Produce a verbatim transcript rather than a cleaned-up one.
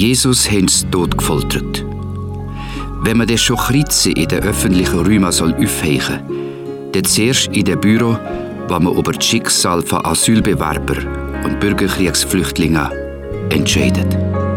Jesus haben sie tot gefoltert. Wenn man das schon Kreuze in den öffentlichen Räumen soll aufhängen soll, dann zuerst in dem Büro, wo man über das Schicksal von Asylbewerber und Bürgerkriegsflüchtlingen entscheidet.